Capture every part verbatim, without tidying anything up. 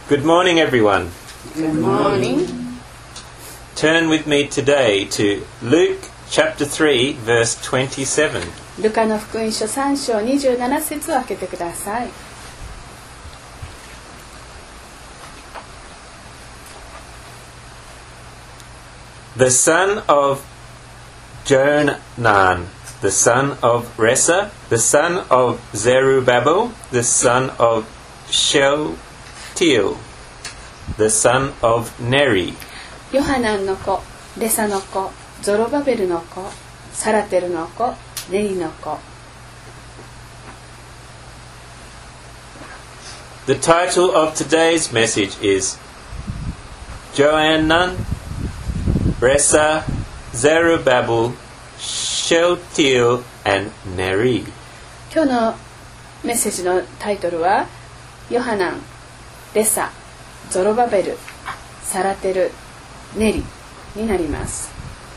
Good morning, everyone. Good morning. Turn with me today to Luke chapter three, verse twenty-seven. ルカの福音書さん章にじゅうなな節を開けてください。 The son of Johanan, the son of Ressa, the son of Zerubbabel, the son of Shealtiel, the son of Neri. ヨハナンの子、レサの子、ゾロバベルの子、サラテルの子、ネリの子。 The title of today's message is Johanan, Ressa, Zerubbabel, Shealtiel, and Neri. 今日のメッセージのタイトルはヨハナン、レサ、ゾロバベル、サラテル、ネリになります。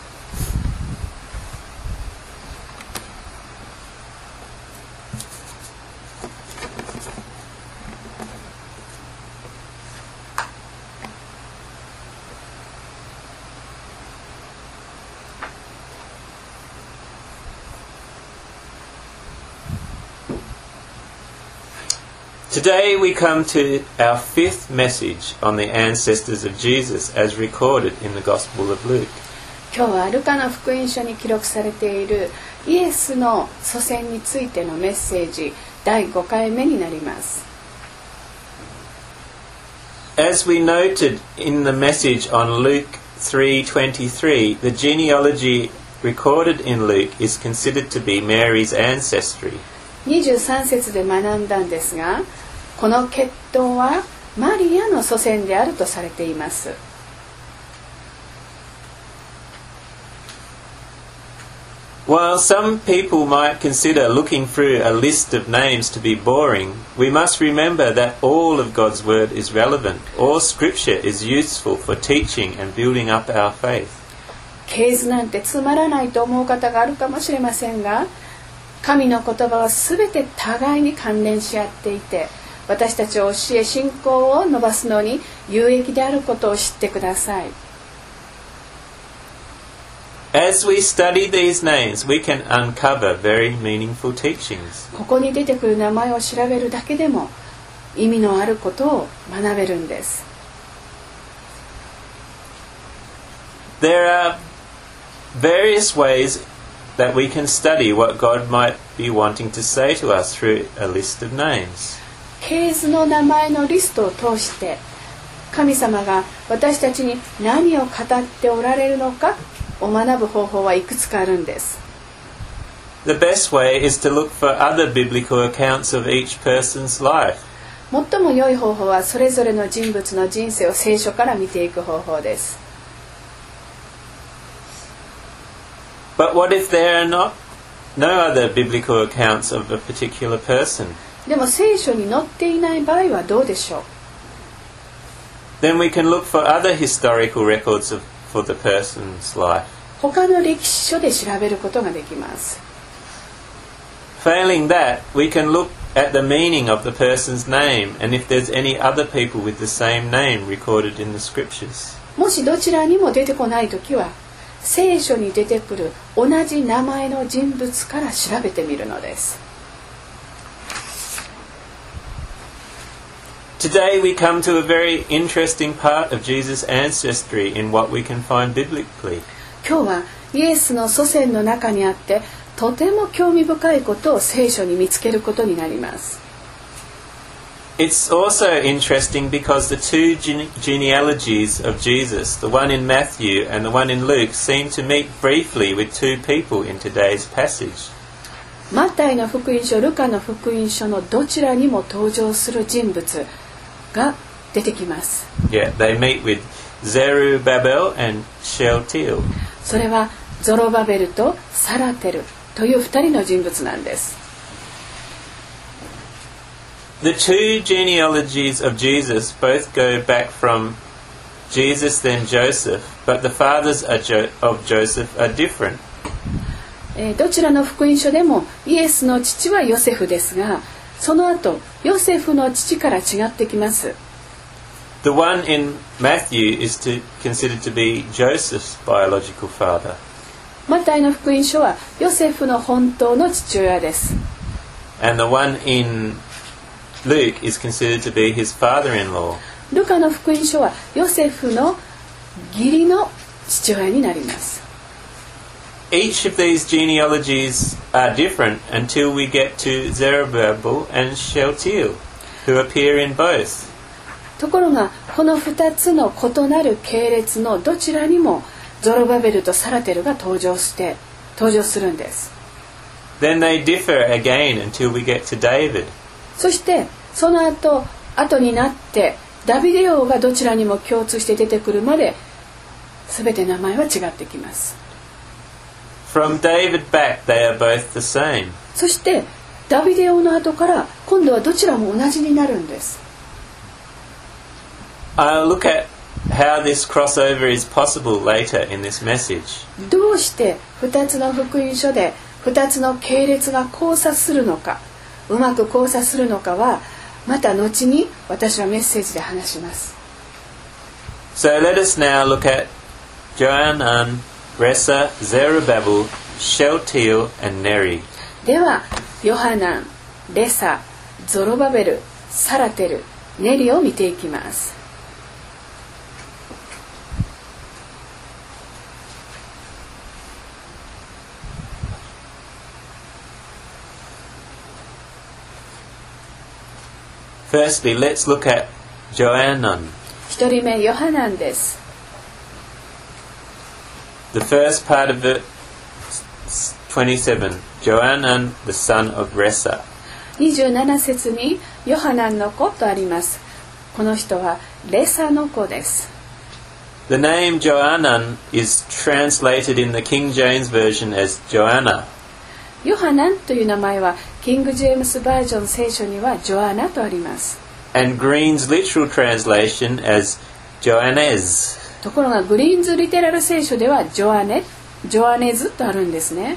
Today we come to our fifth message on the ancestors of Jesus as recorded in the Gospel of Luke. 今日はルカの福音書に記録されているイエスの祖先についてのメッセージだいごかいめになります。 As we noted in the message on Luke three twenty-three, the genealogy recorded in Luke is considered to be Mary's ancestry. にじゅうさん節で学んだんですが、この血統はマリアの祖先であるとされています。 While some people might consider looking through a list of names to be boring, we must remember that all of God's Word is relevant. All Scripture is useful for teaching and building up our faith. 系図なんてつまらないと思う方があるかもしれませんが、神の言葉はすべて互いに関連し合っていて、私たちを教え信仰を伸ばすのに有益であることを知ってください。 As we study these names, we can uncover very meaningful teachings. ここに出てくる名前を調べるだけでも意味のあることを学べるんです。 There are various ways that we can study what God might be wanting to say to us through a list of names. 系図の名前のリストを通して神様が私たちに何を語っておられるのかを学ぶ方法はいくつかあるんです。 The best way is to look for other biblical accounts of each person's life. 最も良い方法はそれぞれの人物の人生を聖書から見ていく方法です。 But what if there are not no other biblical accounts of a particular person? でも聖書に載っていない場合はどうでしょう。 Then we can look for other historical records of, for the person's life. 他の歴史書で調べることができます。 Failing that, we can look at the meaning of the person's name and if there's any other people with the same name recorded in the scriptures. もしどちらにも出てこないときは、聖書に出てくる同じ名前の人物から調べてみるのです。 Today we come to a very interesting part of Jesus' ancestry in what we can find biblically. 今日はイエスの祖先の中にあってとても興味深いことを聖書に見つけることになります。 It's also interesting because the two gene- genealogies of Jesus, the one in Matthew and the one in Luke, seem to meet briefly with two people in today's passage. マタイの福音書、ルカの福音書のどちらにも登場する人物が出てきます。 Yeah, they meet with Zerubbabel and Shealtiel. それはゾロバベルとサラテルという二人の人物なんです。 The two genealogies of Jesus both go back from Jesus then Joseph, but the fathers are jo- of Joseph are different. えー、どちらの福音書でもイエスの父はヨセフですが、その後ヨセフの父から違ってきます。 The one in Matthew is to, considered to be Joseph's biological father. マタイの福音書はヨセフの本当の父親です。 And the one in Luke is considered to be his father-in-law. ルカの福音書はヨセフの義理の父親になります。 Each of these genealogies are different until we get to Zerubbabel and Shealtiel, who appear in both. ところがこのふたつの異なる系列のどちらにもゾロバベルとサラテルが登場して登場するんです。 Then they differ again until we get to David. そしてその後後になってダビデ王がどちらにも共通して出てくるまで全て名前は違ってきます。 From David back, they are both the same. そしてダビデ王の後から今度はどちらも同じになるんです。 I'll look at how this crossover is possible later in this message. どうしてふたつの福音書でふたつの系列が交差するのか、うまく交差するのかはまた後に私はメッセージで話します。 So let us now look at Johanan, Ressa, Zerubbabel, Shealtiel, and Neri. ではヨハナン、レサ、ゾロバベル、サラテル、ネリを見ていきます。 Firstly, let's look at Johanan. 一人目ヨハナンです。 The first part of it, twenty-seven. Johanan, the son of Ressa. にじゅうなな節にヨハナンの子とあります。この人はレサの子です。 The name Johanan is translated in the King James Version as Joanna. ヨハナンという名前はキング・ジェームスバージョン聖書にはジョアナとあります。 And Green's literal translation as Joannes. ところがグリーンズリテラル聖書ではジョアネ、ジョアネズとあるんですね。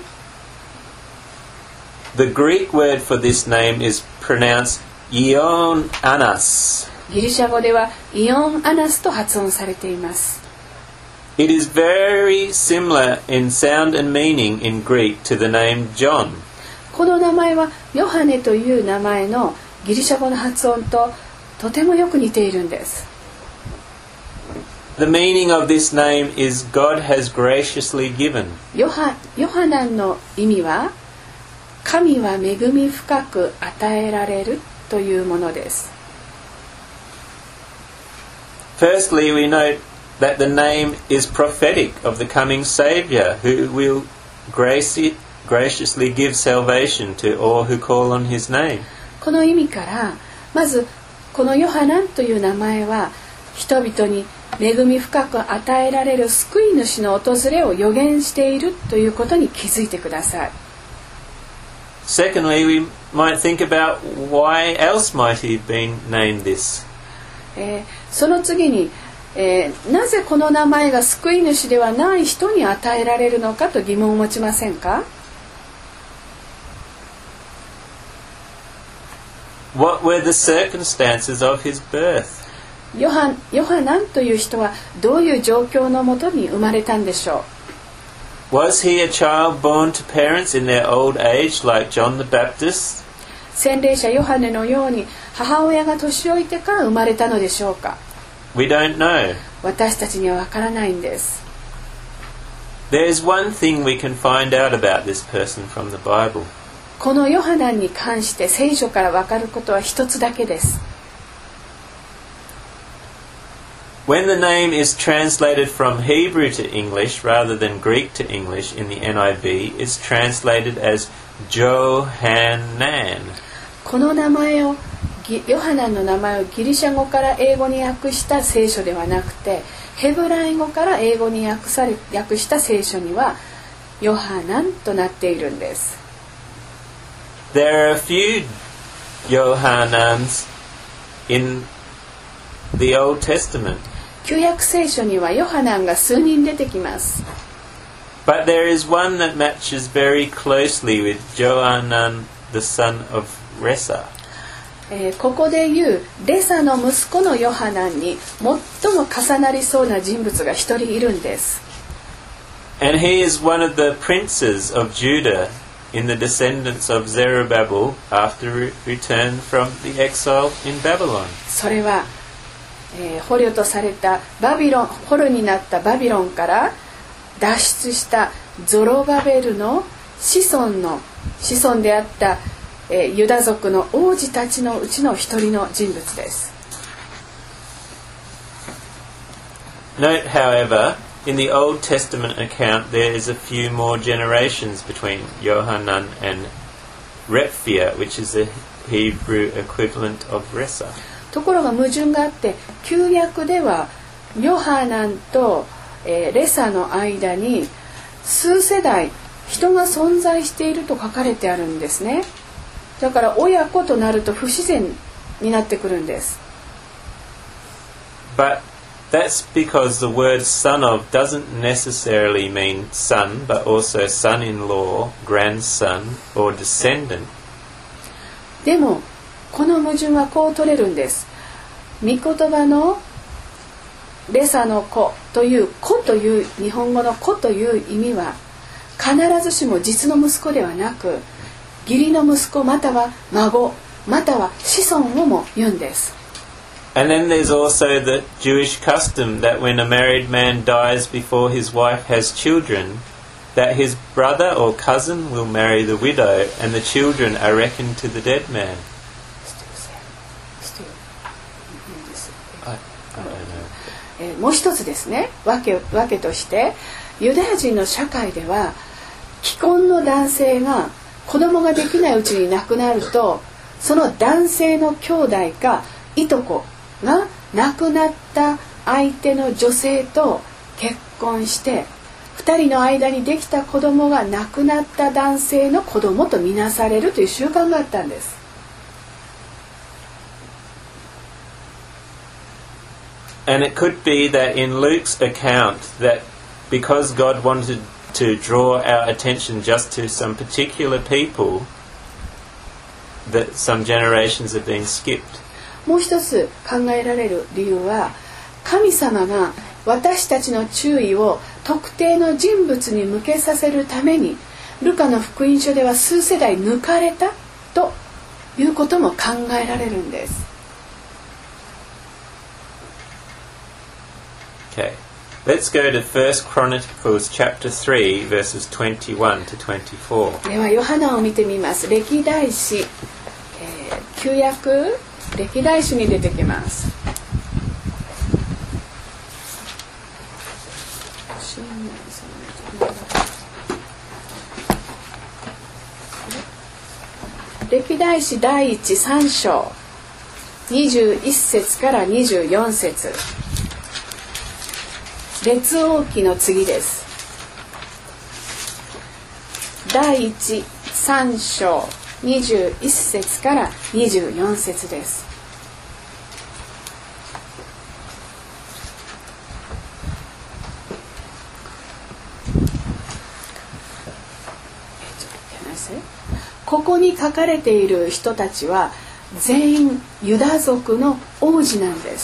The Greek word for this name is pronounced Ioannas. ギリシャ語ではイオンアナスと発音されています。 It is very similar in sound and meaning in Greek to the name John. この名前はヨハネという名前のギリシャ語の発音ととてもよく似ているんです。 The meaning of this name is God has graciously given. ヨハ、ヨハナンの意味は神は恵み深く与えられるというものです。 Firstly, we note that the name is prophetic of the coming Saviour who will graci- graciously give salvation to all who call on his name. この意味からまずこのヨハナンという名前は人々に恵み深く与えられる救い主の訪れを予言しているということに気づいてください。 Secondly, we might think about why else might he have been named this. えー、その次に、えー、なぜこの名前が救い主ではない人に与えられるのかと疑問を持ちませんか？ What were the circumstances of his birth? ヨハ、ヨハナンという人はどういう状況のもとに生まれたんでしょう？ Was he a child born to parents in their old age like John the Baptist? 洗礼者ヨハネのように母親が年老いてから生まれたのでしょうか？ We don't know. 私たちにはわからないんです。 There's one thing we can find out about this person from the Bible. このヨハナンに関して聖書からわかることは一つだけです。 When the name is translated from Hebrew to English rather than Greek to English in the N I V, it's translated as Johanan. この名前をヨハナンの名前をギリシャ語から英語に訳した聖書ではなくてヘブライ語から英語に訳され訳した聖書にはヨハナンとなっているんです。 There are a few Johanans in the Old Testament. 旧約聖書にはヨハナンが数人出てきます。 But there is one that matches very closely with Johanan, the son of Ressa. えー、ここで言うレサの息子のヨハナンに最も重なりそうな人物が一人いるんです。 And he is one of the princes of Judah in the descendants of Zerubbabel after return from the exile in Babylon. それは、えー、捕虜とされたバビロン、捕虜になったバビロンから脱出したゾロバベルの子孫の子孫であった、えー、ユダ族の王子たちのうちの一人の人物です。 Note, however, in the Old Testament account there is a few more generations between Yohanan and Rephaia, which is the Hebrew equivalent of Ressa. ところが矛盾があって、旧約ではヨハナンと、えー、レサの間に数世代人が存在していると書かれてあるんですね。だから親子となると不自然になってくるんです。 But that's because the word son of doesn't necessarily mean son, but also son-in-law, grandson, or descendant. でもこの矛盾はこう取れるんです。御言葉のレサの子という子という日本語の子という意味は必ずしも実の息子ではなく、義理の息子または孫または子孫をも言うんです。 And then there's also the Jewish custom that when a married man dies before his wife has children, that his brother or cousin will marry the widow and the children are reckoned to the dead man. I, I don't know. えー、もう一つですね、わけ、わけとしてユダヤ人の社会では既婚の男性が子供ができないうちに亡くなると、その男性の兄弟かいとこが亡くなった相手の女性と結婚してふたりの間にできた子供が亡くなった男性の子供とみなされるという習慣があったんです。 And it could be that in Luke's account that because God wanted to draw our attention just to some particular people, that some generations are being skipped. もう一つ考えられる理由は、神様が私たちの注意を特定の人物に向けさせるためにルカの福音書では数世代抜かれたということも考えられるんです。 Okay, let's go to First Chronicles chapter three, verses twenty-one to twenty-four. ではヨハナを見てみます。歴代史、えー、旧約歴代史に出てきます。歴代史第一三章にじゅういっ節からにじゅうよん節、列王記の次です。第一三章にじゅういっ節からにじゅうよん節です。ここに書かれている人たちは全員ユダ族の王子なんです。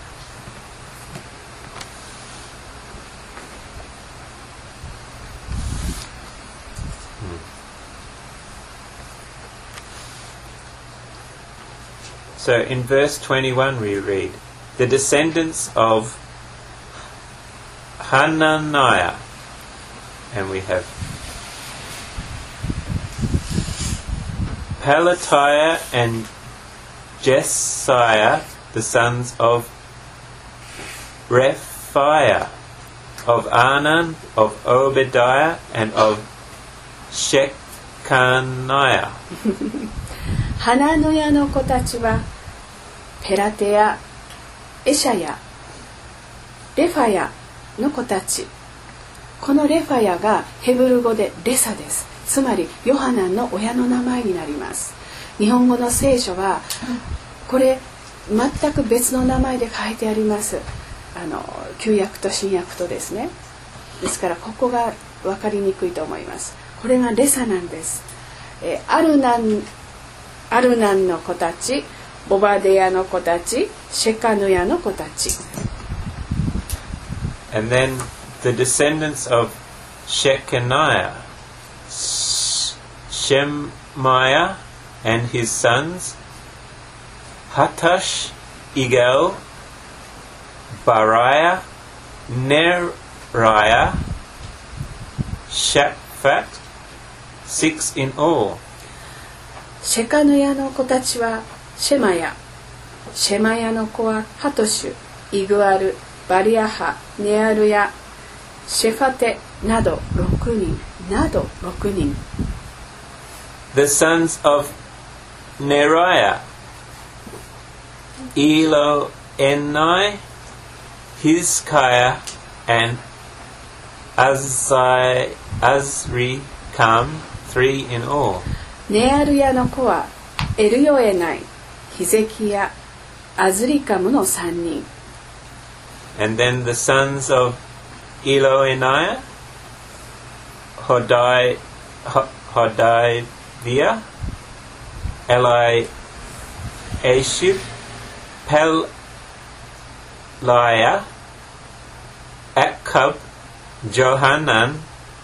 So in verse twenty-one we read, the descendants of Hananiah, and we have Pelatiah and Jesiah, the sons of Rephiah, of Anan, of Obadiah, and of Shechaniah. ハナノヤの子たちはペラテヤ、エシャヤ、レファヤの子たち。このレファヤがヘブル語でレサです。つまりヨハナンの親の名前になります。日本語の聖書はこれ全く別の名前で書いてあります。あの旧約と新約とですね。ですからここが分かりにくいと思います。これがレサなんです。えー、アルナンアルナンの子たち、 オバデヤの子たち、シェカヌヤの子たち。 And then the descendants of Shechaniah, Shemaiah and his sons, Hatash, Igal, Bariah, Neriah, Shaphat, six in all. シェカヌヤの子たちはシェマヤ、シェマヤの子はハトシュ、イグアル、バリアハ、ネアルヤ、シェファテなどろくにんなどろくにん。 The sons of Neriah, Eloenai, Hizkiah, and Azri, Azrikam, three in all. ネアルヤの子はエルヨエナイ、ヒゼキヤ、アズリカムのさんにん。 And then the sons of Eloenai, Hodai, Hodaiah, Eliashib, Pelaiah, Akkub, Johanan,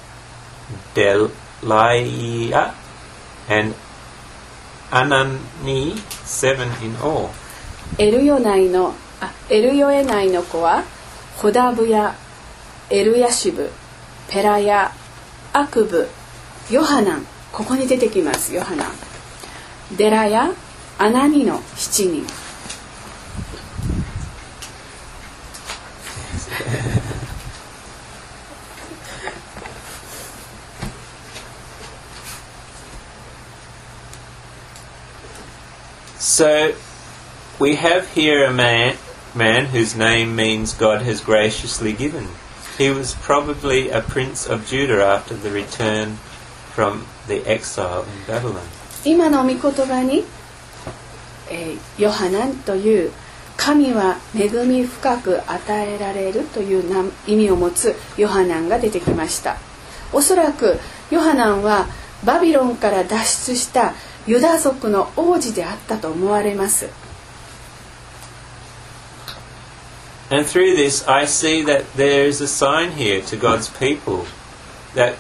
Delaiah, and Anani, seven in all. エルヨナイのあエルヨエナイの子はホダブヤ、エルヤシブ、ペラヤ、アクブ、ヨハナン、ここに出てきますヨハナン、デラヤ、アナニのしちにん。 So we have here a man, man whose name means God has graciously given. He was probably a prince of Judah after the return from the exile in Babylon. 今の御言葉に、えー、ヨハナンという神は恵み深く与えられるという意味を持つヨハナンが出てきました。おそらくヨハナンはバビロンから脱出したユダ族の王子であったと思われます。 And through this I see that there is a sign here to God's people that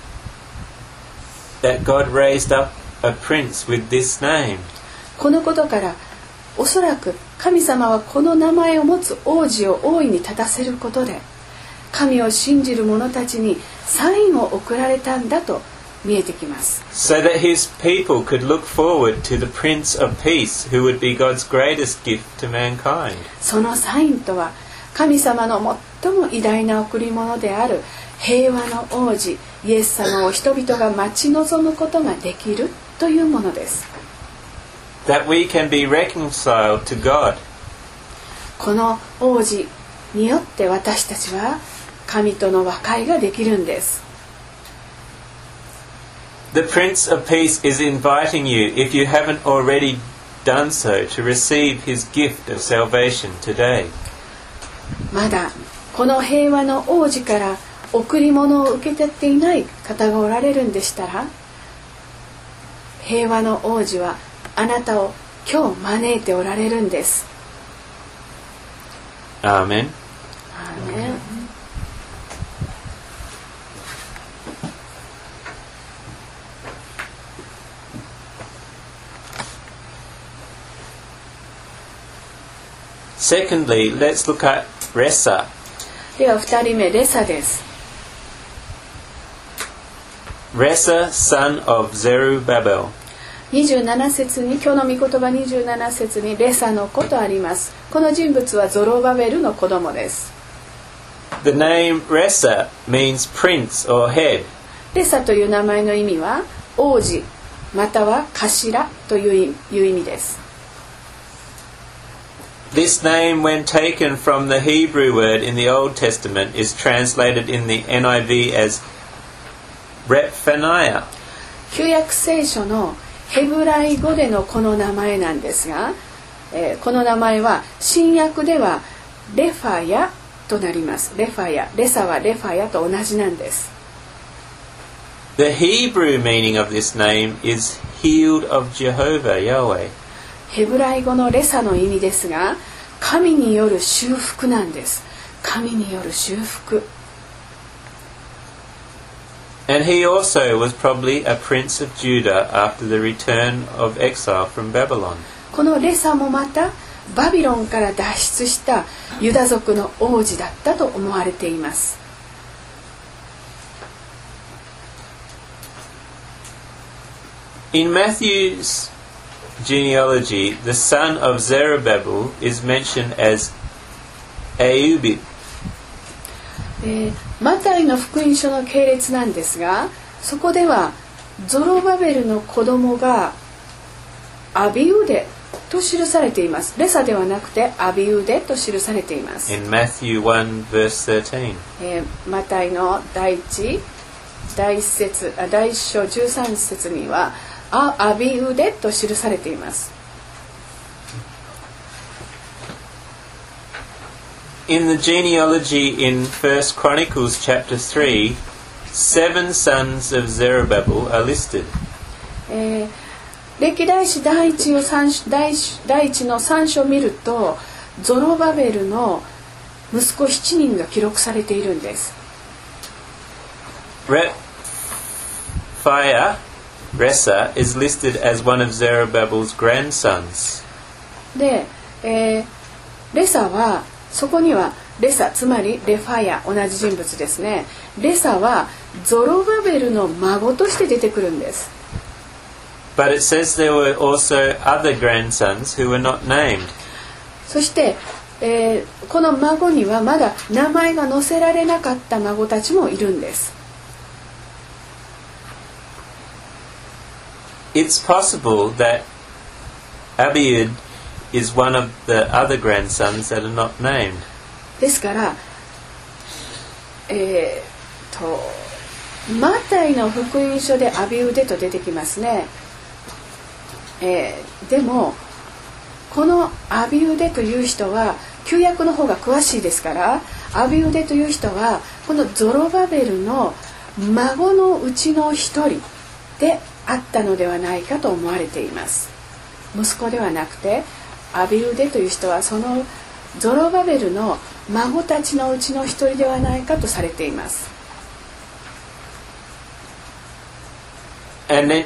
that God raised up a prince with this name. このことからおそらく神様はこの名前を持つ王子を大いに立たせることで神を信じる者たちにサインを送られたんだと見えてきます。 So that his people could look forward to the Prince of Peace who would be God's greatest gift to mankind. そのサインとは神様の最も偉大な贈り物である平和の王子イエス様を人々が待ち望むことができるというものです。 That we can be reconciled to God. この王子によって私たちは神との和解ができるんです。 The Prince of Peace is inviting you, if you haven't already done so, to receive his gift of salvation today. まだこの平和の王子から贈り物を受け取っていない方がおられるんでしたら、平和の王子はあなたを今日招いておられるんです。 Amen. アーメン。 Secondly, let's look at Ressa. ではふたりめレサです。 Ressa, son of Zerubbabel. にじゅうなな節に今日の御言葉にじゅうなな節にレサの子とあります。この人物はゾロバベルの子供です。 The name Ressa means prince or head. レサという名前の意味は王子または頭という意味です。 This name, when taken from the Hebrew word in the Old Testament, is translated in the N I V as Rephaniah. 旧約聖書のヘブライ語でのこの名前なんですが、えー、この名前は新約ではレファヤとなります。レファヤ、レサはレファヤと同じなんです。 The Hebrew meaning of this name is healed of Jehovah, Yahweh. ヘブライ語のレサの意味ですが、神による修復なんです。神による修復。 And he also was probably a prince of Judah after the return of exile from Babylon. このレサもまたバビロンから脱出したユダ族の王子だったと思われています。 In Matthew's genealogy, the son of Zerubbabel is mentioned as Ahubib. えー、マタイの福音書の系列なんですが、そこではゾロバベルの子供がアビウデと記されています。レサではなくてアビウデと記されています。 In Matthew one verse thirteen. えー、マタイの第一第一節あ第一章じゅうさん節にはアアビウデと記されています。 In the genealogy in First Chronicles chapter three, seven sons of Zerubbabel are listed. えー、歴代史第一を三第第一のさん章を見ると、ゾロバベルの息子しちにんが記録されているんです。 Rephiah, Ressa is listed as one of Zerubbabel's grandsons. で、えー、レサはそこにはレサ、つまりレファヤ、同じ人物ですね。レサはゾロバベルの孫として出てくるんです。 But it says there were also other grandsons who were not named. そして、えー、この孫にはまだ名前が載せられなかった孫たちもいるんです。 It's possible that Abiud is one of the other grandsons that are not named. ですから、えー、とマタイの福音書でアビウデと出てきますね。えー、でもこのアビウデという人は旧約の方が詳しいですから、アビウデという人はこのゾロバベルの孫のうちの一人であったのではないかと思われています。息子ではなくて、アビウデという人はそのゾロバベルの孫たちのうちの一人ではないかとされています。 And then,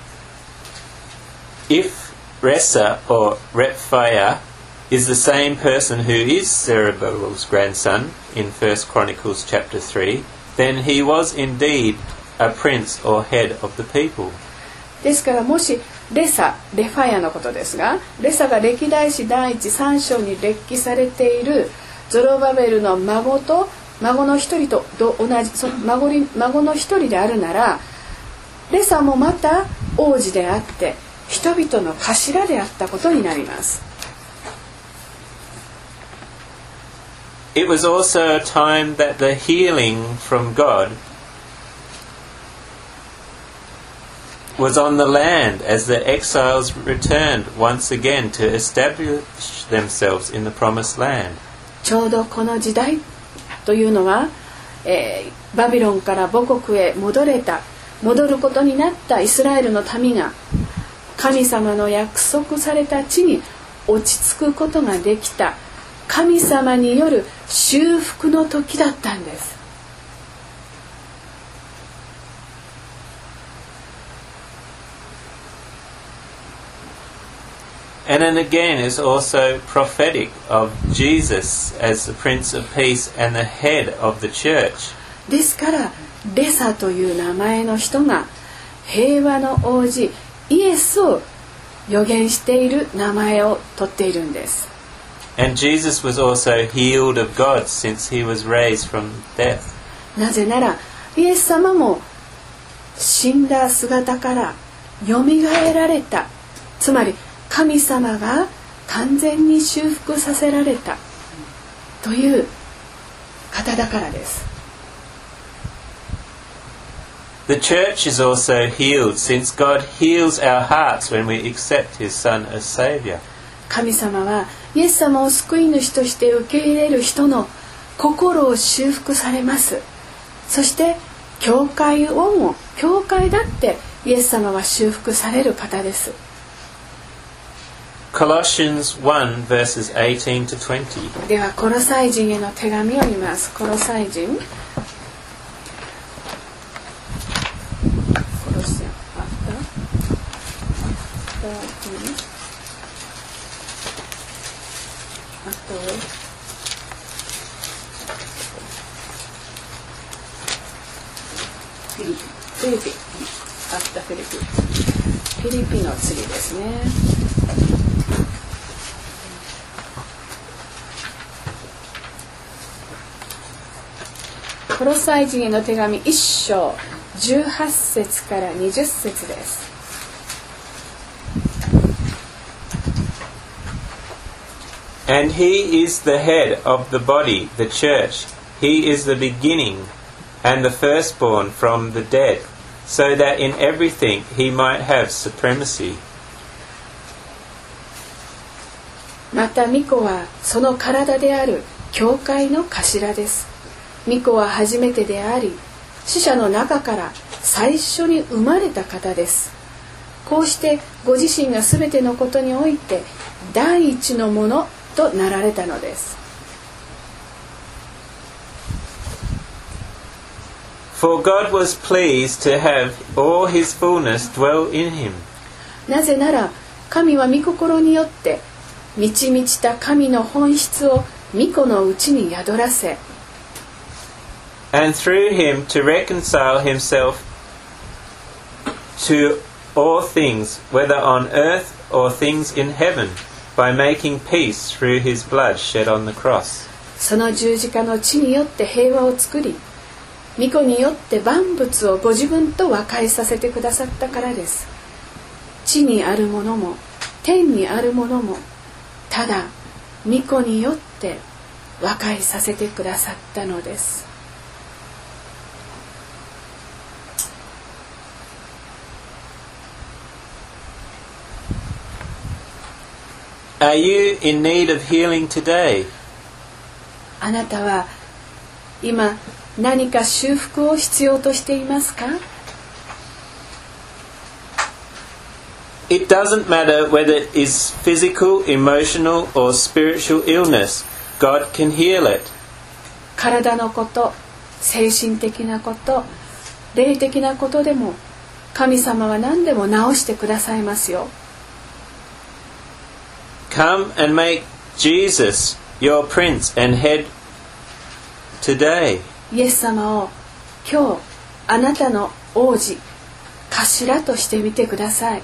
if Ressa or Rephiah is the same person who is Zerubbabel's grandson in First Chronicles chapter three, then he was indeed a prince or head of the people. ですからもしレサ、レファヤのことですが、レサが歴代史第一さん章に列記されているゾロバベルの孫と孫の一人と同じ、その 孫, に孫の一人であるなら、レサもまた王子であって人々の頭であったことになります。 It was also a time that the healing from God was on the land as the exiles returned once again to establish themselves in the promised land. ちょうどこの時代というのは、えー、バビロンから母国へ戻れた戻ることになったイスラエルの民が神様の約束された地に落ち着くことができた神様による修復の時だったんです。 And then again is also prophetic of Jesus as the Prince of Peace and the head of the church. ですからレサという名前の人が平和の王子イエスを予言している名前を取っているんです。 And Jesus was also healed of God since he was raised from death. なぜならイエス様も死んだ姿からよみがえられた、つまり神様が完全に修復させられたという方だからです。 The church is also healed since God heals our hearts when we accept His Son as Saviour. 神様はイエス様を救い主として受け入れる人の心を修復されます。そして教会をも教会だってイエス様は修復される方です。 Colossians one verses eighteen to twenty. ではコロサイ人への手紙を見ます。コロサイ人コロシアンあったあとフィリピンフィリピンあったフィリピンフィリピンの次ですね。コロサイ人への手紙いっ章じゅうはち節からにじゅっ節です。 And he is the head of the body, the church. He is the beginning and the firstborn from the dead, so that in everything he might have supremacy. また御子はその体である教会の頭です。御子は初めてであり、死者の中から最初に生まれた方です。こうしてご自身がすべてのことにおいて第一のものとなられたのです。 For God was pleased to have all his fullness dwell in him. なぜなら神は御心によって満ち満ちた神の本質を御子のうちに宿らせ、 And through him to reconcile himself to all things, whether on earth or things in heaven, by making peace through his blood shed on the cross. その十字架の地によって平和を作り、御子によって万物をご自分と和解させてくださったからです。地にあるものも天にあるものも、ただ御子によって和解させてくださったのです。 Are you in need of healing today? あなたは今何か修復を必要としていますか？ It doesn't matter whether it is physical, emotional, or spiritual illness. God can heal it. 体のこと、精神的なこと、霊的なことでも神様は何でも治してくださいますよ。 Come and make Jesus your prince and head today. イエス様を今日あなたの王子、頭としてみてください。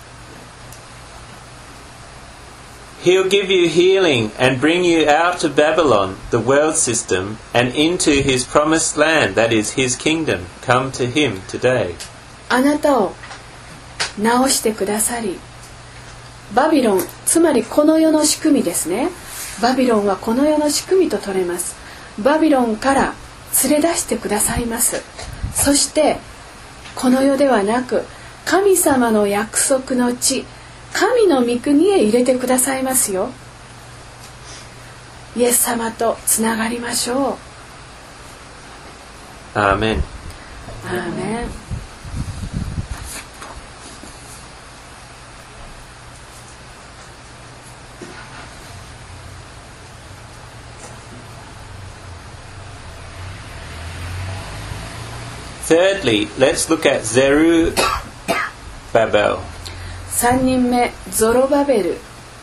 He'll give you healing and bring you out of Babylon, the world system, and into his promised land, that is his kingdom. Come to him today. あなたを治してくださり、バビロン、つまりこの世の仕組みですね。バビロンはこの世の仕組みと取れます。バビロンから連れ出してくださいます。そしてこの世ではなく神様の約束の地、神の御国へ入れてくださいますよ。イエス様とつながりましょう。 アーメン。 アーメン。 Thirdly, let's look at Zerubbabel. 三人目、ゾロバベル。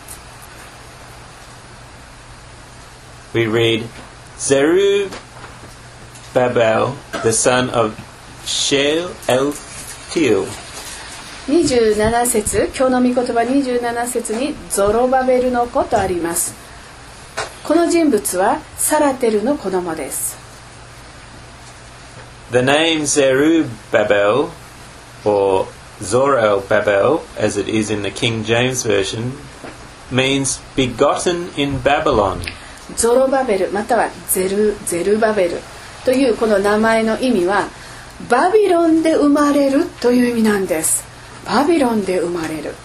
We read, Zerubbabel, the son of Shealtiel. にじゅうなな節、今日の御言葉にじゅうなな節にゾロバベルの子とあります。この人物はサラテルの子供です。 The name Zerubbabel, or Zorobabel, as it is in the King James Version, means begotten in Babylon. ゾロバベルまたはゼル、ゼルバベルというこの名前の意味はバビロンで生まれるという意味なんです。バビロンで生まれる。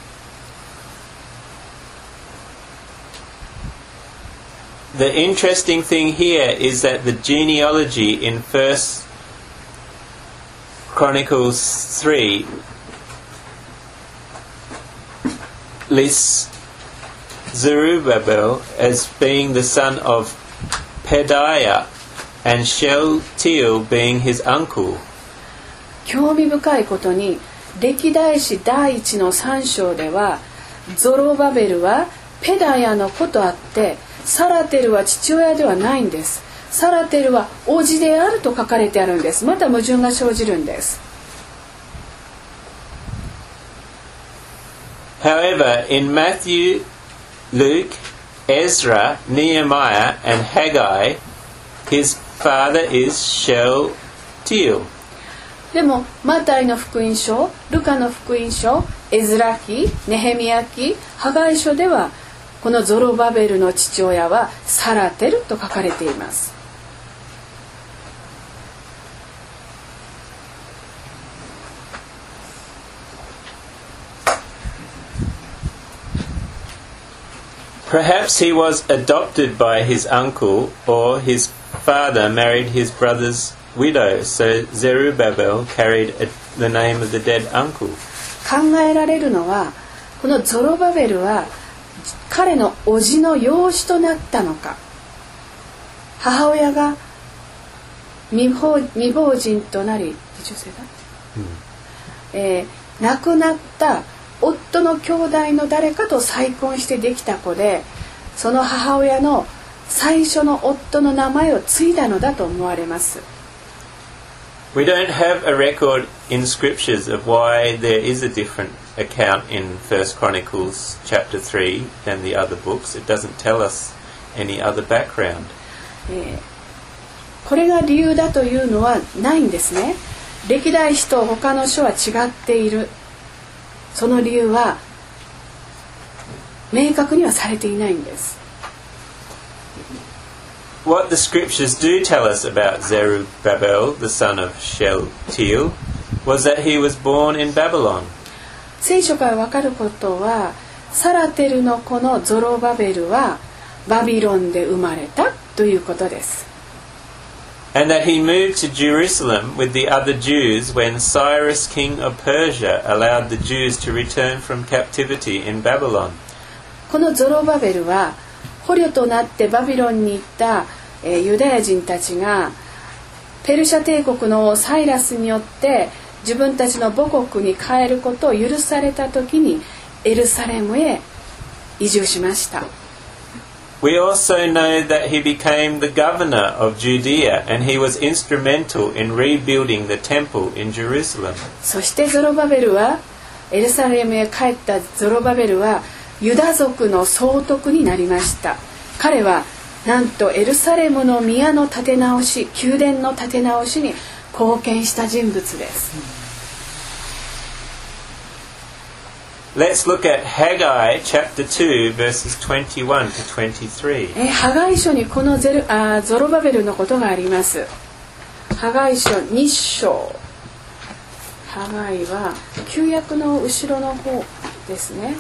The interesting thing here is that the genealogy in First Chronicles three lists Zerubbabel as being the son of Pedaiah and Shealtiel being his uncle. 興味深いことに歴代史第一のさん章ではゾロバベルはペダヤの子とあってサラテルは父親ではないんです。サラテルは叔父であると書かれてあるんです。また矛盾が生じるんです。 However, in Matthew, Luke, Ezra, Nehemiah and Haggai, his father is Shealtiel. でもマタイの福音書、ルカの福音書、エズラ記、ネヘミヤ記、ハガイ書ではこのゾロバベルの父親はサラテルと書かれています。 Perhaps he was adopted by his uncle, or his father married his brother's widow, so Zerubbabel carried a, the name of the dead uncle. 考えられるのはこのゾロバベルは彼の叔父の養子となったのか、母親が未亡、未亡人となり、えー、亡くなった夫の兄弟の誰かと再婚してできた子で、その母親の最初の夫の名前を継いだのだと思われます。 We don't have a record in scriptures of why there is a different account in First Chronicles chapter three than the other books. It doesn't tell us any other background. えー、これが理由だというのはないんですね。歴代史と他の書は違っている。その理由は明確にはされていないんです。 What the scriptures do tell us about Zerubbabel, the son of Shealtiel, was that he was born in Babylon. 聖書から分かることは、サラテルの子のゾロバベルはバビロンで生まれたということです。 And that he moved to Jerusalem with the other Jews when Cyrus, king of Persia, allowed the Jews to return from captivity in Babylon. このゾロバベルは捕虜となってバビロンに行った、えー、ユダヤ人たちがペルシャ帝国の王サイラスによって自分たちの母国に帰ることを許された時にエルサレムへ移住しました。 We also know that he became the governor of Judea and he was instrumental in rebuilding the temple in Jerusalem. そしてゾロバベルはエルサレムへ帰ったゾロバベルはユダ族の総督になりました。彼はなんとエルサレムの宮の建て直し、宮殿の建て直しに貢献した人物です。 Let's look at Haggai chapter two verses twenty-one to twenty-three. えハガイ書にこのゼルあゾロバベルのことがあります。ハガイ書に章。ハガイは旧約の後ろの方ですね。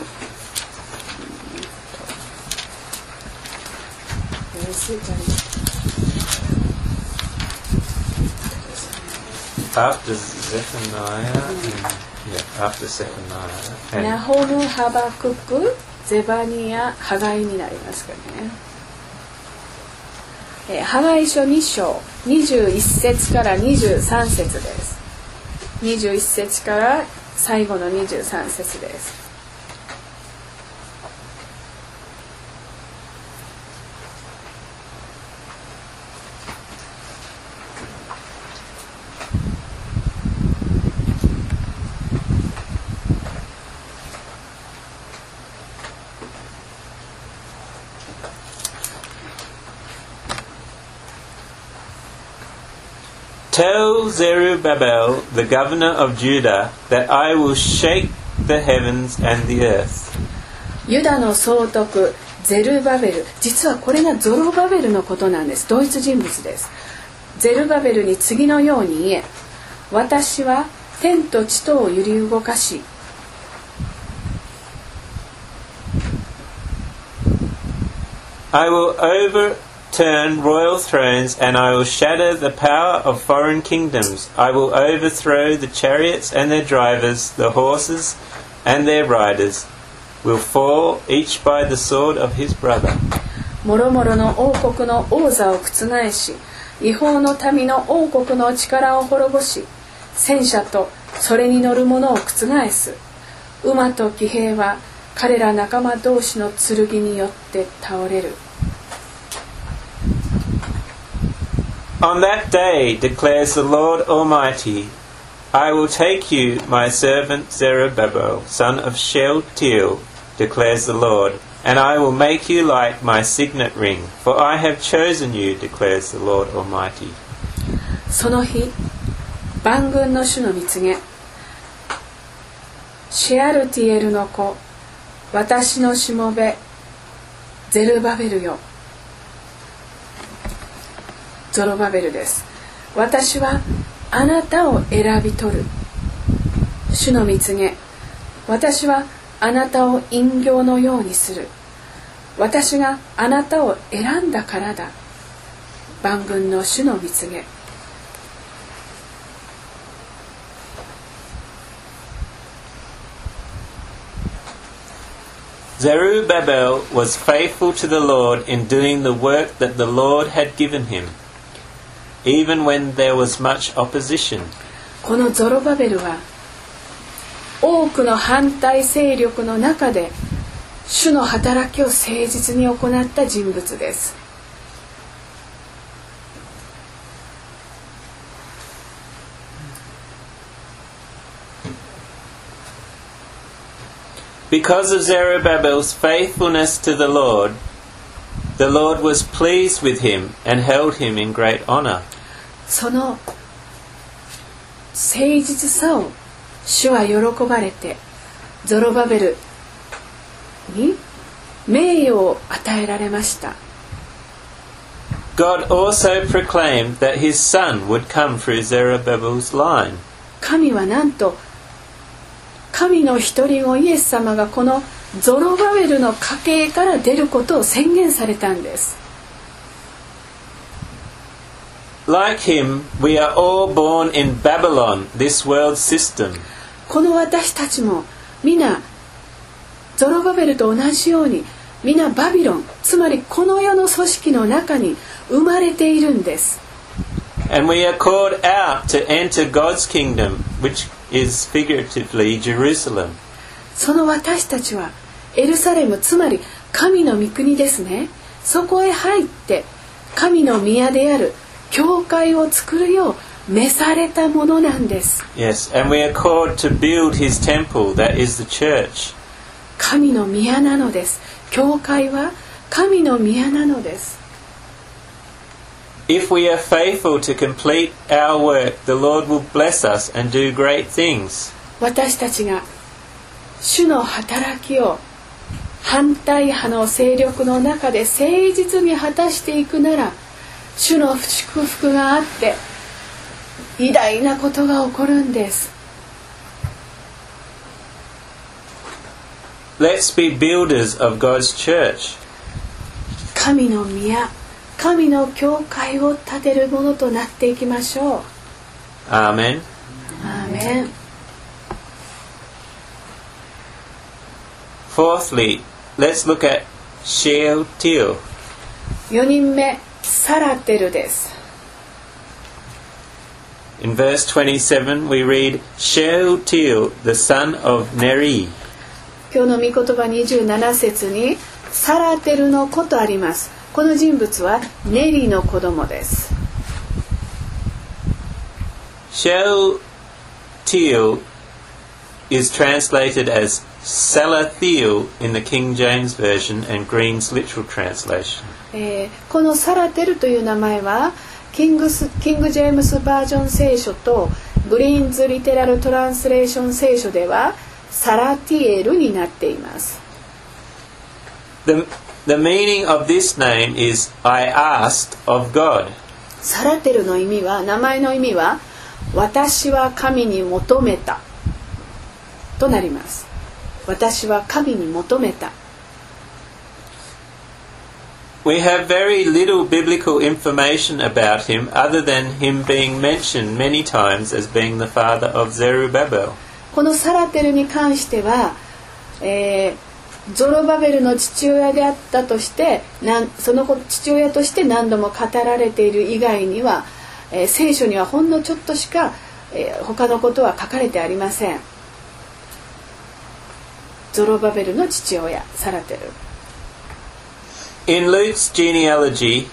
After Zephaniah, yeah, after Zephaniah. ナホム、ハバクク、ゼバニア、ハガイになりますかね。えハガイ書に章にじゅういち節からにじゅうさん節です。にじゅういち節から最後のにじゅうさん節です。 Tell Zerubbabel, the governor of Judah, that I will shake the heavens and the earth. ユダの総督ゼルバベル、実はこれがゾロバベルのことなんです。同一人物です。ゼルバベルに次のように言え、私は天と地とを揺り動かし、 I will overturn royal thrones and I will shatter the power of foreign kingdoms. I will overthrow the chariots and their drivers, the horses and their riders. will fall each by the sword of his brother. もろもろの王国の王座を覆し、違法の民の王国の力を滅ぼし、戦車とそれに乗る者を覆す。馬と騎兵は彼ら仲間同士の剣によって倒れる。 On that day, declares the Lord Almighty, I will take you, my servant Zerubbabel, son of Shealtiel, declares the Lord, and I will make you like my signet ring, for I have chosen you, declares the Lord Almighty. その日、万軍の主の御告げ、シェアルティエルの子、私のしもべゼルバベルよ。ゾロバベルです。私はあなたを選び取る。主の御告げ、私はあなたを隠形のようにする。私があなたを選んだからだ。万軍の主の御告げ。 Zerubbabel was faithful to the Lord in doing the work that the Lord had given him, even when there was much opposition. このゾロバベルは多くの反対勢力の中で主の働きを誠実に行った人物です。 Because of Zerubbabel's faithfulness to the Lord, the Lord was pleased with him and held him in great honor. その誠実さを主は喜ばれて、ゾロバベルに名誉を与えられました。 God also proclaimed that his son would come through Zerubbabel's line. 神はなんと神の一人子イエス様がこのゾロバベルの家系から出ることを宣言されたんです。 Like him, we are all born in Babylon, this world system. この私たちも皆ゾロバベルと同じように皆バビロン、つまりこの世の組織の中に生まれているんです。 And we are called out to enter God's kingdom, which is figuratively Jerusalem. その私たちはエルサレム、つまり神の御国ですね。そこへ入って神の宮である教会を作るよう召されたものなんです。 Yes, and we are called to build his temple, that is the church. 神の宮なのです。教会は神の宮なのです。 If we are faithful to complete our work, the Lord will bless us and do great things. 私たちが主の働きを反対派の勢力の中で誠実に果たしていくなら、主の祝福があって偉大なことが起こるんです。 Let's be builders of God's church. 神の宮、神の教会を建てるものとなっていきましょう。 アーメン。 アーメン。 Fourthly, let's look at Shealtiel. よにんめ、サラテルです。 In verse twenty-seven, we read, Shealtiel, the son of Neri. 今日の御言葉にじゅうなな節にサラテルの子とあります。この人物はネリの子供です。 Shealtiel is translated as Salathiel in the King James Version and Green's literal translation. えー、このサラテルという名前はキングス、キングジェームスバージョン聖書とグリーンズリテラルトランスレーション聖書ではサラティエルになっています。 The, the meaning of this name is I asked of God. サラテルの意味は、名前の意味は私は神に求めたとなります。私は神に求めた。 We have very little biblical information about him other than him being mentioned many times as being the father of Zerubbabel. このサラテルに関しては、えー、 ゾロバベルの父親であったとしてなんその父親として何度も語られている以外には、えー、聖書にはほんのちょっとしか、えー、他のことは書かれてありません。ゾロバベルの父親サラテル。 In Luke's genealogy,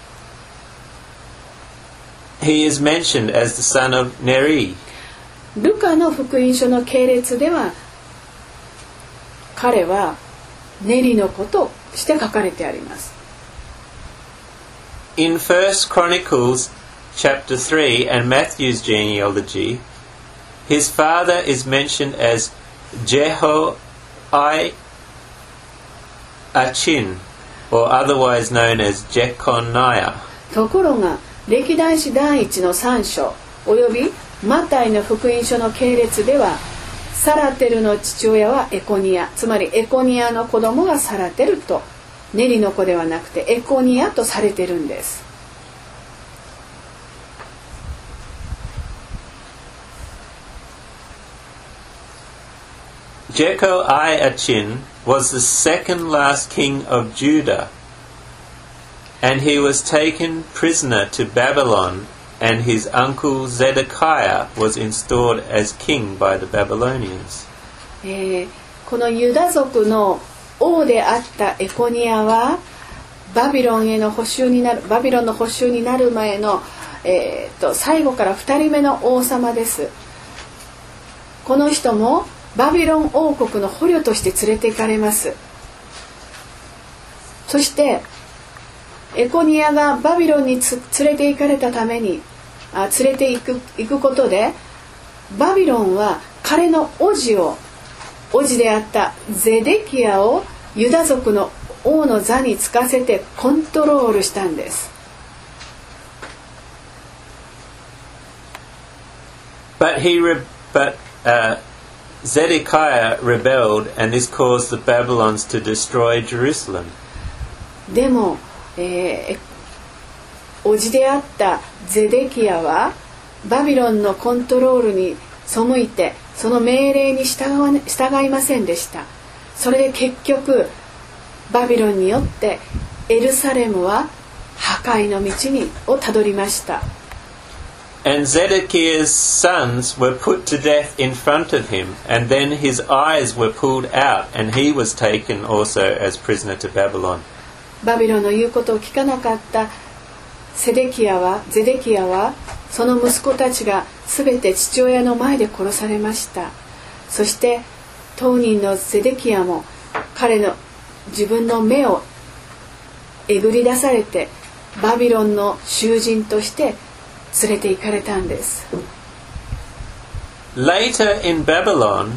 he is mentioned as the son of Neri. ルカの福音書の系列では彼はネリの子として書かれてあります。 In First Chronicles chapter three and Matthew's genealogy, his father is mentioned as Jehoiachin, or otherwise known as Jeconiah. ところが歴代史第一のさん章およびマタイの福音書の系列ではサラテルの父親はエコニア、つまりエコニアの子供がサラテルと、ネリの子ではなくてエコニアとされてるんです。 Jehoiachin was the second last king of Judah, and he was taken prisoner to Babylon, and his uncle Zedekiah was installed as king by the Babylonians. えー、このユダ族の王であったエコニアはバビロンへの捕囚になるバビロンの捕囚になる前の、えー、と最後からふたりめの王様です。この人もバビロン王国の捕虜として連れて行かれます。そしてエコニアがバビロンにつ連れて行かれたためにあ連れて行く、行くことでバビロンは彼の叔父を叔父であったゼデキヤをユダ族の王の座につかせてコントロールしたんです。 But he re- but uh, Zedekiah rebelled, and this caused the Babylons to destroy Jerusalem. でも、えー叔父であったゼデキヤはバビロンのコントロールに背いてその命令に従わ、従いませんでした。それで結局バビロンによってエルサレムは破壊の道にをたどりました。 And Zedekiah's sons were put to death in front of him, and then his eyes were pulled out, and he was taken also as prisoner to Babylon. バビロンの言うことを聞かなかったセデキヤはゼデキヤはその息子たちがすべて父親の前で殺されました。そして当人のゼデキヤも彼の自分の目をえぐり出されてバビロンの囚人として連れて行かれたんです。 Later in Babylon,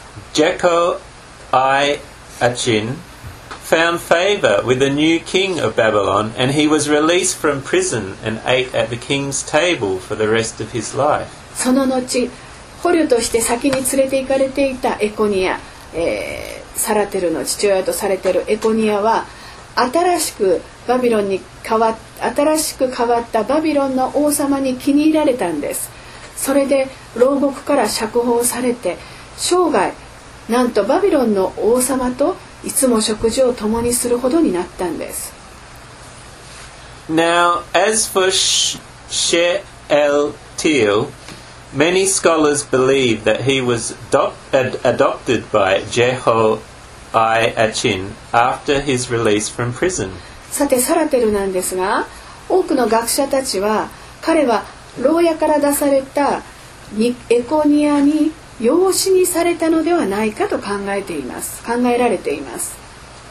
Jehoiachin found favor with the new king of Babylon, and he was released from prison and ate at the king's table for the rest of his life. その後捕虜として先に連れて行かれていたエコニア、えー、サラテルの父親とされているエコニアは新しくバビロンに変わっ新しく変わったバビロンの王様に気に入られたんです。それで牢獄から釈放されて生涯なんとバビロンの王様といつも食事を共にするほどになったんです。 Now, as for Shealtiel, many scholars believe that he was do- ad- adopted by Jehoiachin after his release from prison. さてサラテルなんですが、多くの学者たちは彼は牢屋から出されたエコニアに養子にされたのではないかと考えています考えられています。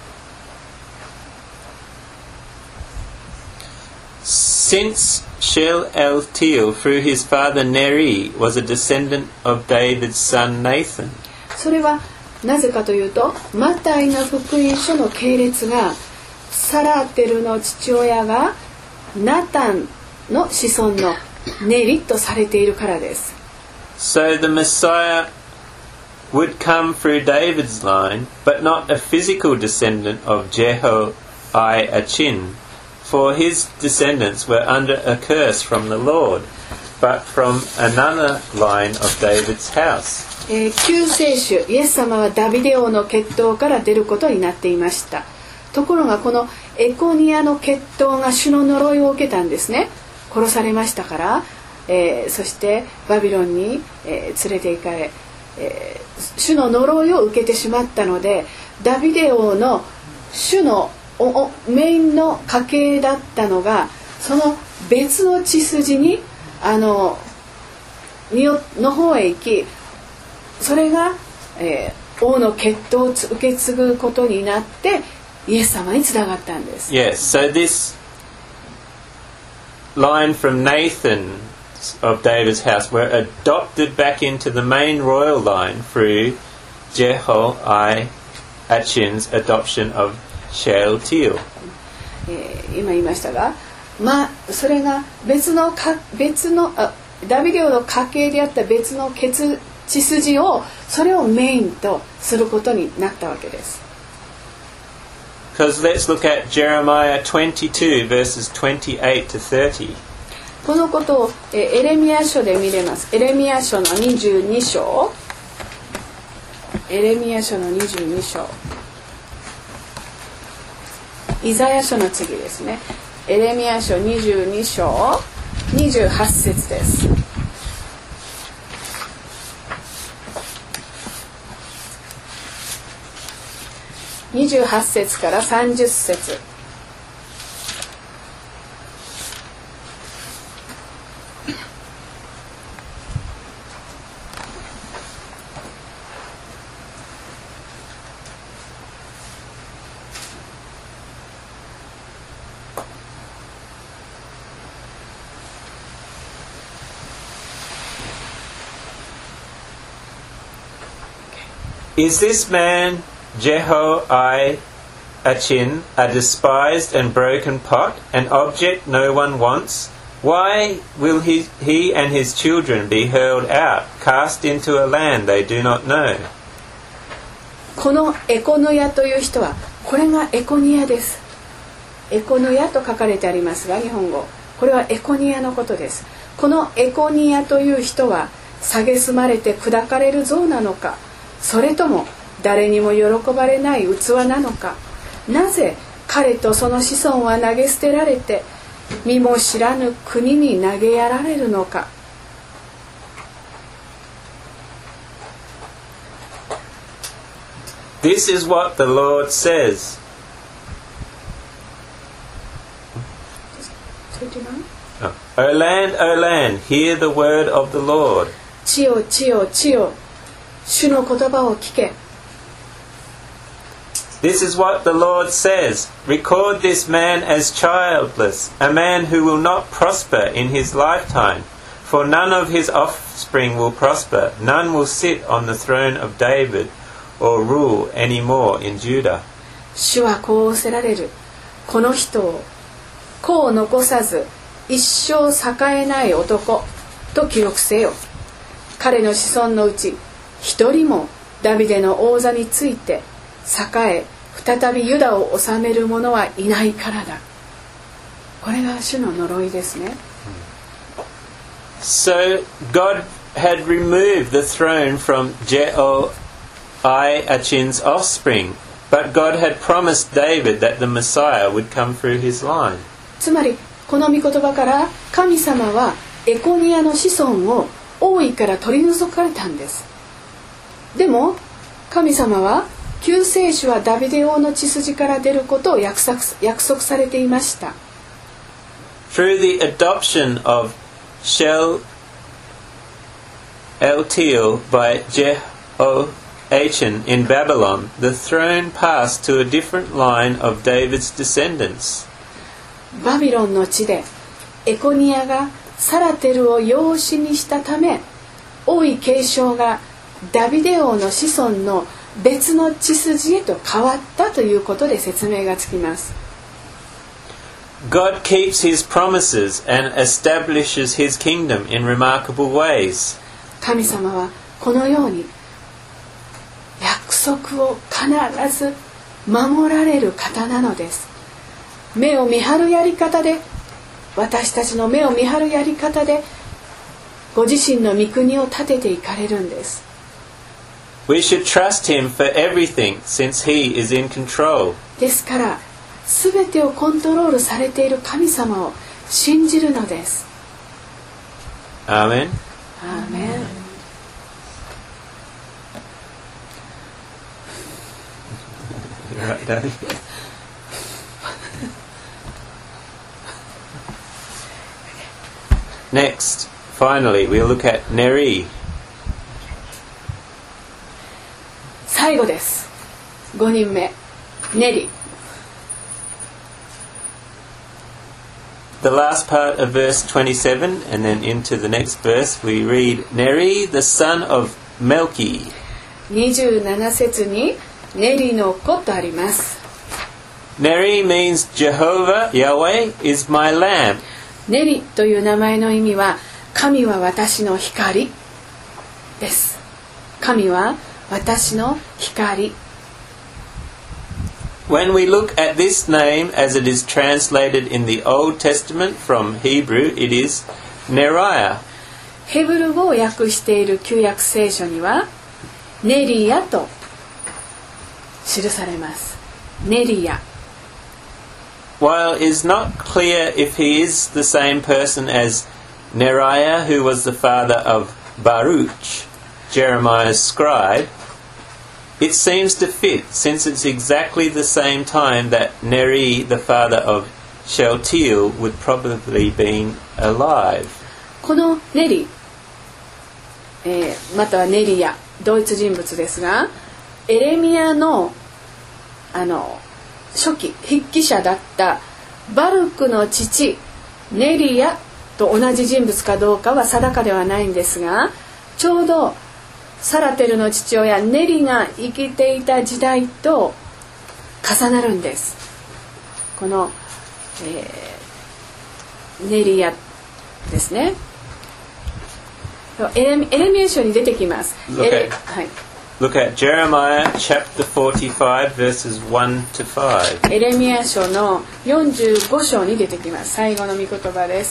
Since Shealtiel, through his father Neri, was a descendant of David's son Nathan. それはなぜかというとマタイの福音書の系列がサラテルの父親がナタンの子孫のネリとされているからです。 So the Messiah would come through David's line, but not a physical descendant of Jehoiachin, for his descendants were under a curse from the Lord, but from another line of David's house. えー、救世主イエス様はダビデ王の血統から出ることになっていました。ところがこのエコニアの血統が主の呪いを受けたんですね。殺されましたから、えー、そしてバビロンに、えー、連れて行かれ、えー、主の呪いを受けてしまったので、ダビデ王の主のおおメインの家系だったのがその別の血筋にあのの方へ行き、それが、えー、王の血統を受け継ぐことになってイエス様につながったんです。 Yes, so this line from Nathan of David's house were adopted back into the main royal line through Jehoiachin's adoption of Shealtiel. えー、今言いましたが、まあそれが別のか別のあダビデ王の家系であった別の血血筋をそれをメインとすることになったわけです。 Because let's look at Jeremiah twenty-two verses twenty-eight to thirty. このことをエレミヤ書で見れます。エレミヤ書のにじゅうに章、エレミヤ書のにじゅうに章、イザヤ書の次ですね。エレミヤ書にじゅうに章にじゅうはち節です。にじゅうはち節からさんじゅっ節。 Is this man Jehoiachin a despised and broken pot, an object no one wants? Why will he, he and his children be hurled out, cast into a land they do not know? このエコノヤという人は、これがエコニアです。エコノヤと書かれてありますが、日本語これはエコニアのことです。このエコニアという人は蔑まれて砕かれる像なのか、それとも誰にも喜ばれない器なのか。なぜ彼とその子孫は投げ捨てられて身も知らぬ国に投げやられるのか。 This is what the Lord says. Oh. O land, O land, hear the word of the Lord. 地よ地よ地よ、主の言葉を聞け。 This is what the Lord says. Record this man as childless, a man who will not prosper in his lifetime. For none of his offspring will prosper. None will sit on the throne of David or rule any more in Judah. 主はこう仰せられる。この人を子を残さず一生栄えない男と記録せよ。彼の子孫のうち一人もダビデの王座について栄え再びユダを治める者はいないからだ。これが主の呪いですね。 So God had removed the throne from Jehoiachin's offspring, but God had promised David that the Messiah would come through his line. つまりこの御言葉から神様はエコニアの子孫を王位から取り除かれたんです。でも神様は救世主はダビデ王の血筋から出ることを約束、約束されていました。 Through the adoption of Shealtiel by Jehoiachin in Babylon, the throne passed to a different line of David's descendants. バビロンの地でエコニアがサラテルを養子にしたため、王位継承がダビデ王の子孫の別の血筋へと変わったということで説明がつきます。 God keeps his promises and establishes his kingdom in remarkable ways. 神様はこのように約束を必ず守られる方なのです。目を見張るやり方で、私たちの目を見張るやり方でご自身の御国を立てていかれるんです。 We should trust him for everything since he is in control. ですから全てをコントロールされている神様を信じるのです。 Amen. アーメン。 Right, Daddy. Next, finally, we'll look at Neri. 最後です。ごにんめ、ネリ。 The last part of verse twenty-seven, and then into the next verse, we read, Neri, the son of Melchi. にじゅうなな節にネリの子とあります。 Neri means Jehovah, Yahweh, is my lamp. ネリという名前の意味は神は私の光です。神は私の光。 When we look at this name as it is translated in the Old Testament from Hebrew, it is Neriah. ヘブル語を訳している旧約聖書にはネリアと記されます。ネリア。 While it is not clear if he is the same person as Neriah, who was the father of Baruch, Jeremiah's scribe, it seems to fit, since it's exactly the same time that Neri, the father of Shealtiel, would probably been alive. このネリ、えー、またはネリア、同一人物ですが、エレミヤのあの初期筆記者だったバルクの父ネリアと同じ人物かどうかは定かではないんですが、ちょうどサラテルの父親ネリが生きていた時代と重なるんです。この、えー、ネリアですね。エレ, エレミヤ書に出てきます。エレ、はい。 Look at Jeremiah chapter forty-five verses one to five. エレミヤ書のよんじゅうご章に出てきます。最後の御言葉です。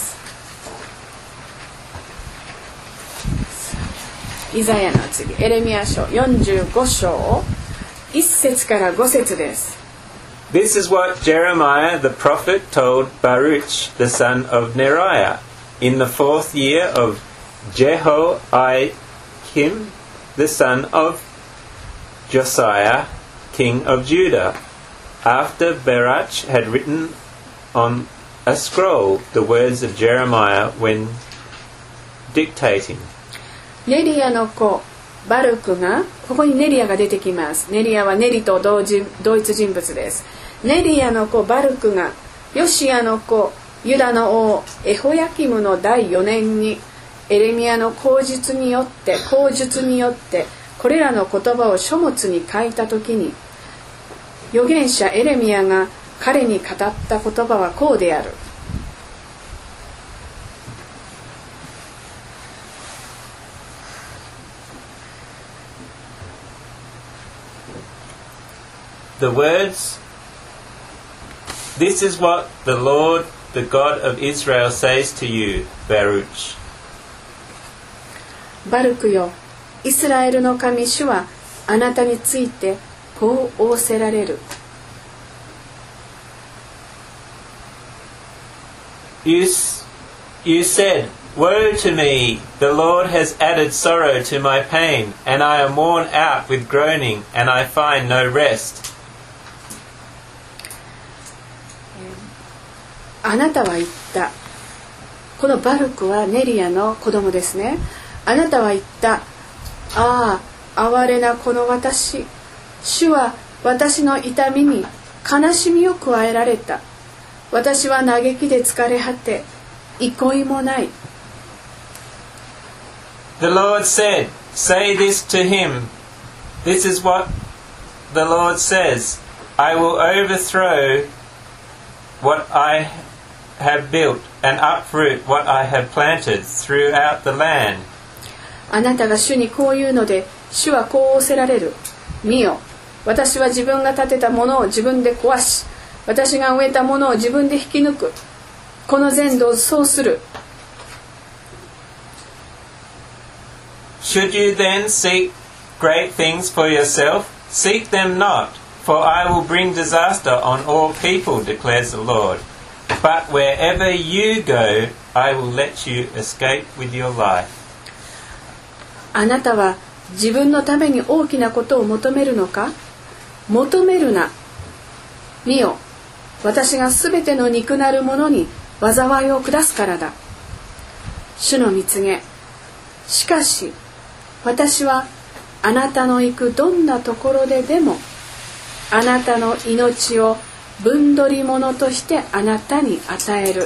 イザヤの次、エレミヤ書よんじゅうご章いっ節からご節です。 This is what Jeremiah the prophet told Baruch the son of Neriah in the fourth year of Jehoiakim the son of Josiah, king of Judah, after Baruch had written on a scroll the words of Jeremiah when dictating. ネリアの子バルクが、ここにネリアが出てきます。ネリアはネリと 同, 時同一人物です。ネリアの子バルクがヨシアの子ユダの王エホヤキムのだいよねんにエレミヤの口述によって口述によってこれらの言葉を書物に書いたときに、預言者エレミヤが彼に語った言葉はこうである。 The words, This is what the Lord, the God of Israel, says to you, Baruch. バルクよ、イスラエルの神主はあなたについてこう仰せられる。 You, you said, Woe to me! The Lord has added sorrow to my pain, and I am worn out with groaning, and I find no rest. あなたは言った。このバルクはネリアの子供ですね。あなたは言った。ああ、哀れなこの私。主は私の痛みに悲しみを加えられた。私は嘆きで疲れ果て、憩いもない。 The Lord said, Say this to him. This is what the Lord says. I will overthrow what I have built and uproot what I have planted throughout the land. あなたが主にこう言うので、主はこう仰せられる。見よ、私は自分が建てたものを自分で壊し、私が植えたものを自分で引き抜く。この全土をそうする。 Should you then seek great things for yourself? Seek them not, for I will bring disaster on all people, declares the Lord. But wherever you go, I will let you escape with your life. あなたは自分のために大きなことを求めるのか？求めるな。見よ、私がすべての肉なるものに災いを下すからだ。主の蜜げ。しかし、私はあなたの行くどんなところででも、あなたの命を分取り物としてあなたに与える。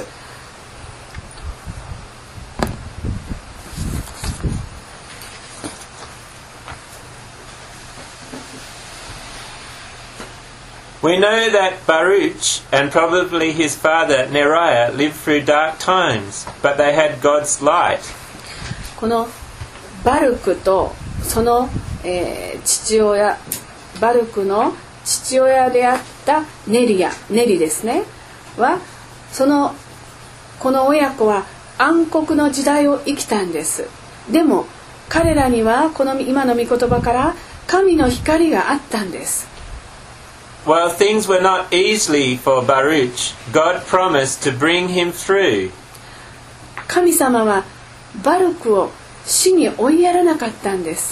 We know that Baruch and probably his father Neriah lived through dark times, but they had God's light. このバルクとその、えー、父親、バルクの父親であったネリア、ネリですね、はそのこの親子は暗黒の時代を生きたんです。でも彼らにはこの今の御言葉から神の光があったんです。 While things were not easily for Baruch, God promised to bring him through. 神様はバルクを死に追いやらなかったんです。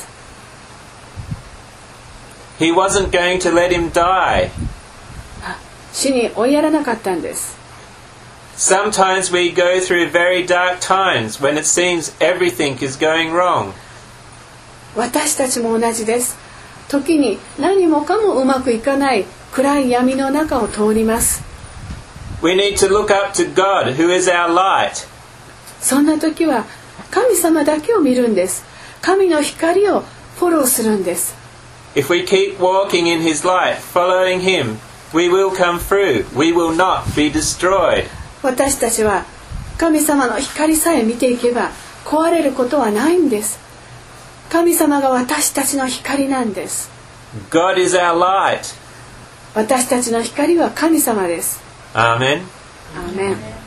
He wasn't going to let him die. 死に追いやらなかったんです。 Sometimes we go through very dark times when it seems everything is going wrong. 私たちも同じです。時に何もかもうまくいかない暗い闇の中を通ります。 We need to look up to God, who is our light. そんな時は神様だけを見るんです。神の光をフォローするんです。 If we keep walking in his light, following him, we will come through. We will not be destroyed. 私たちは神様の光さえ見ていけば壊れることはないんです。神様が私たちの光なんです。 God is our light. 私たちの光は神様です。 Amen. アーメン。